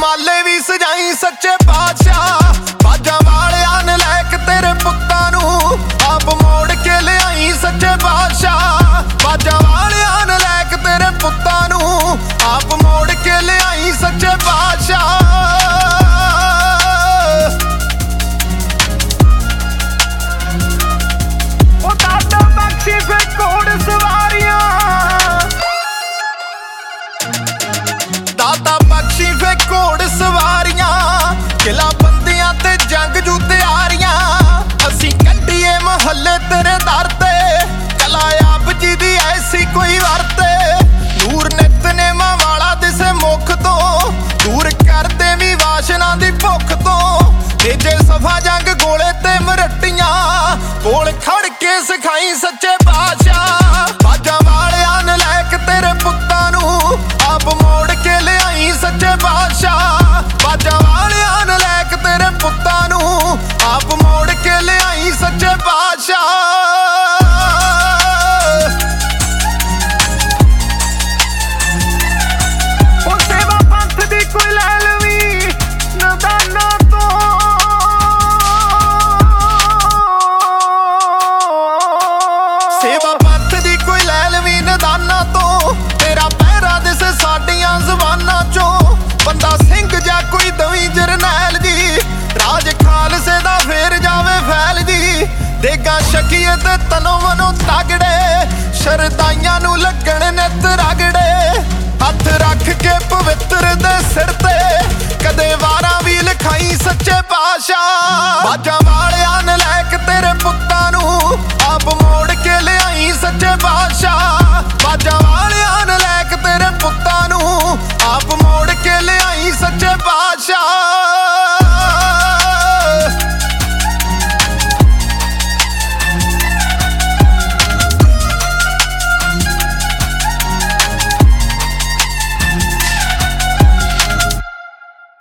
ਮਾਲੇ ਵੀ ਸਜਾਈ ਸੱਚੇ ਪਾਤਸ਼ਾਹ। ਬਾਜਾਂ ਵਾਲਿਆਂ ਨੇ ਲੈ ਕੇ ਤੇਰੇ ਪੁੱਤਾਂ ਨੂੰ ਆਪ ਮੋੜ ਕੇ ਲਿਆਈ ਸੱਚੇ ਪਾਤਸ਼ਾਹ। ਬਾਜਾਂ ਵਾਲਿਆਂ ਨੇ ਲੈ ਕੇ ਤੇਰੇ ਪੁੱਤਾਂ ਨੂੰ ਆਪ ਮੋੜ ਕੇ ਲਿਆਈ ਸੱਚੇ ਪਾਤਸ਼ਾਹ। ਉਹ ਦਾਤਾ ਬਖਸ਼ੀ ਫੇ ਘੋੜ ਸਵਾਰੀਆਂ, ਦਾਤਾ ਬਖਸ਼ੀ ਫੇ ਘੋੜ ਸਵਾਰੀਆਂ, ਕਿਲਾ ਬੰਦੀਆਂ ਤੇ ਜੰਗ ਜੂ ਤਿਆਰੀਆਂ। ਅਸੀਂ ਕੱਢੀਏ ਮਹੱਲੇ ਤੇਰੇ ਦਰ ਤੇ, ਕਲਾ ਆਪ ਜੀ ਦੀ ਐਸੀ ਕੋਈ ਵਰਤੇ। ਨੂਰ ਨਿਤਨੇਮਾਂ ਵਾਲਾ ਦਿਸੇ ਮੁੱਖ ਤੋਂ, ਦੂਰ ਕਰਦੇ ਵੀ ਵਾਸ਼ਨਾ ਦੀ ਭੁੱਖ ਤੋਂ। ਤੇਜੇ ਸਫਾ ਜੰਗ ਗੋਲੇ ਤੇ ਮਰੱਟੀਆਂ, ਕੋਲ ਖੜ ਕੇ ਸਿਖਾਈ ਸੱਚੇ ਪਾਤਸ਼ਾਹ। ਬਾਜਾਂ ਵਾਲਿਆਂ ਨੇ ਲੈ ਕੇ ਤੇਰੇ ਪੁੱਤਾਂ ਨੂੰ ਆਪ ਮੋੜ ਕੇ ਲਿਆਈ ਸੱਚੇ ਪਾਤਸ਼ਾਹ। ਬਾਜਾਂ ਵਾਲਿਆਂ ਨੇ ਲੈ ਕੇ ਤੇਰੇ ਪੁੱਤਾਂ ਨੂੰ ਆਪ ਮੋੜ ਕੇ ਲਿਆਈ ਸੱਚੇ ਪਾਤਸ਼ਾਹ। ਉਹ ਸੇਵਾ ਪੰਥ ਦੀ ਕੋਈ ਲੈ ਲਵੀਂ ਨਦਾਨਾਂ ਤੋਂ, ਸੇਵਾ ਪੰਥ ਦੀ ਕੋਈ ਲੈ ਲਵੀਂ ਨਦਾਨਾਂ ਤੋਂ। ਤੇਰਾ ਪਹਿਰਾ ਦਿਸੇ ਸਾਡੀਆਂ ਜ਼ਬਾਨਾਂ ਚੋਂ, ਬੰਦਾ ਸਿੰਘ ਜਾਂ ਕੋਈ ਦਵੀਂ ਜਰਨੈਲ ਜੀ। ਰਾਜ ਖਾਲਸੇ ਦਾ ਫੇਰ ਜਾਵੇ ਫੈਲ ਜੀ। ਦੇਗਾ ਸ਼ਕੀਏ ਤੇ ਤਨੋਂ ਮਨੋਂ ਤਗੜੇ, ਸ਼ਰਦਾਈਆਂ ਨੂੰ ਲੱਗਣ ਨਿੱਤ ਰਗੜੇ। ਹੱਥ ਰੱਖ ਕੇ ਪਵਿੱਤਰ ਦੇ ਸਿਰ ਤੇ ਕਦੇ ਵਾਰਾਂ ਵੀ ਲਿਖਾਈ ਸੱਚੇ ਪਾਤਸ਼ਾਹ। ਬਾਜਾਂ ਵਾਲਿਆਂ ਨੇ ਲੈ ਕੇ ਤੇਰੇ ਪੁੱਤਾਂ ਨੂੰ ਆਪ ਮੋੜ ਕੇ ਲਿਆਈ ਸੱਚੇ ਪਾਤਸ਼ਾਹ। ਬਾਜਾਂ